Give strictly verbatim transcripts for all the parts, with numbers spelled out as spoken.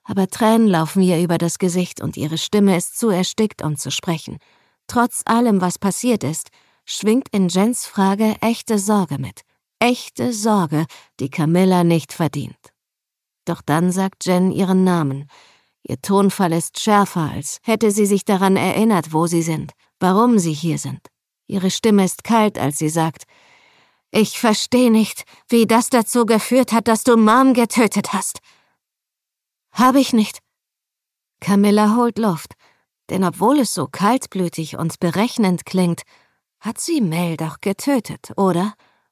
Aber Tränen laufen ihr über das Gesicht und ihre Stimme ist zu erstickt, um zu sprechen. Trotz allem, was passiert ist, schwingt in Jens Frage echte Sorge mit. Echte Sorge, die Camilla nicht verdient. Doch dann sagt Jen ihren Namen. Ihr Tonfall ist schärfer, als hätte sie sich daran erinnert, wo sie sind, warum sie hier sind. Ihre Stimme ist kalt, als sie sagt: »Ich verstehe nicht, wie das dazu geführt hat, dass du Mom getötet hast.« »Habe ich nicht.« Camilla holt Luft, denn obwohl es so kaltblütig und berechnend klingt, hat sie Mel doch getötet, oder?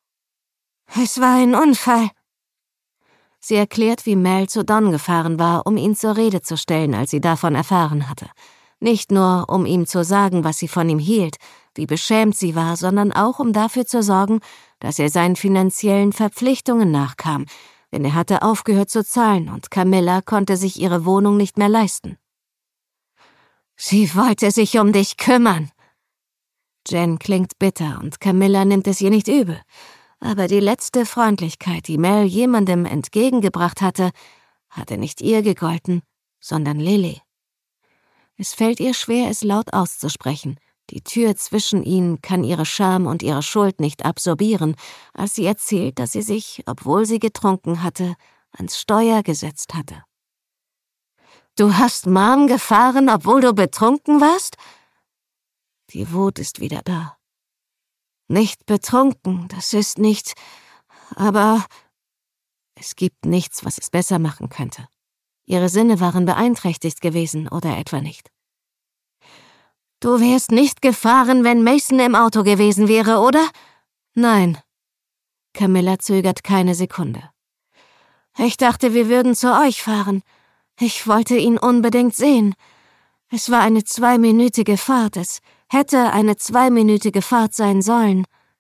»Es war ein Unfall.« Sie erklärt, wie Mel zu Don gefahren war, um ihn zur Rede zu stellen, als sie davon erfahren hatte. Nicht nur, um ihm zu sagen, was sie von ihm hielt, wie beschämt sie war, sondern auch, um dafür zu sorgen, dass er seinen finanziellen Verpflichtungen nachkam, denn er hatte aufgehört zu zahlen und Camilla konnte sich ihre Wohnung nicht mehr leisten. »Sie wollte sich um dich kümmern.« Jen klingt bitter und Camilla nimmt es ihr nicht übel. Aber die letzte Freundlichkeit, die Mel jemandem entgegengebracht hatte, hatte nicht ihr gegolten, sondern Lily. Es fällt ihr schwer, es laut auszusprechen. Die Tür zwischen ihnen kann ihre Scham und ihre Schuld nicht absorbieren, als sie erzählt, dass sie sich, obwohl sie getrunken hatte, ans Steuer gesetzt hatte. »Du hast Mom gefahren, obwohl du betrunken warst?« Die Wut ist wieder da. »Nicht betrunken, das ist nicht, aber...« Es gibt nichts, was es besser machen könnte. Ihre Sinne waren beeinträchtigt gewesen, oder etwa nicht? »Du wärst nicht gefahren, wenn Mason im Auto gewesen wäre, oder?« »Nein.« Camilla zögert keine Sekunde. »Ich dachte, wir würden zu euch fahren. Ich wollte ihn unbedingt sehen. Es war eine zweiminütige Fahrt, es hätte eine zweiminütige Fahrt sein sollen.«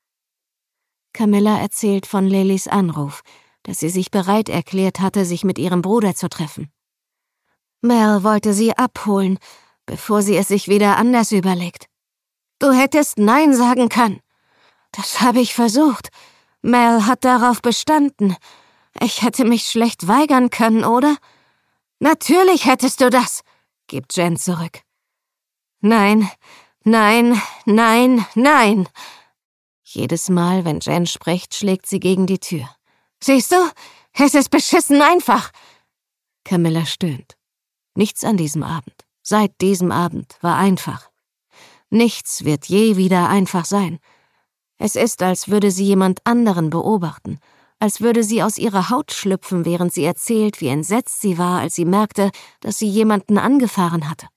Camilla erzählt von Lillys Anruf, dass sie sich bereit erklärt hatte, sich mit ihrem Bruder zu treffen. Mel wollte sie abholen, bevor sie es sich wieder anders überlegt. »Du hättest Nein sagen können.« »Das habe ich versucht. Mel hat darauf bestanden. Ich hätte mich schlecht weigern können, oder?« »Natürlich hättest du das«, gibt Jen zurück. »Nein, nein, nein, nein.« Jedes Mal, wenn Jen spricht, schlägt sie gegen die Tür. »Siehst du, es ist beschissen einfach.« Camilla stöhnt. Nichts an diesem Abend, seit diesem Abend, war einfach. Nichts wird je wieder einfach sein. Es ist, als würde sie jemand anderen beobachten, als würde sie aus ihrer Haut schlüpfen, während sie erzählt, wie entsetzt sie war, als sie merkte, dass sie jemanden angefahren hatte.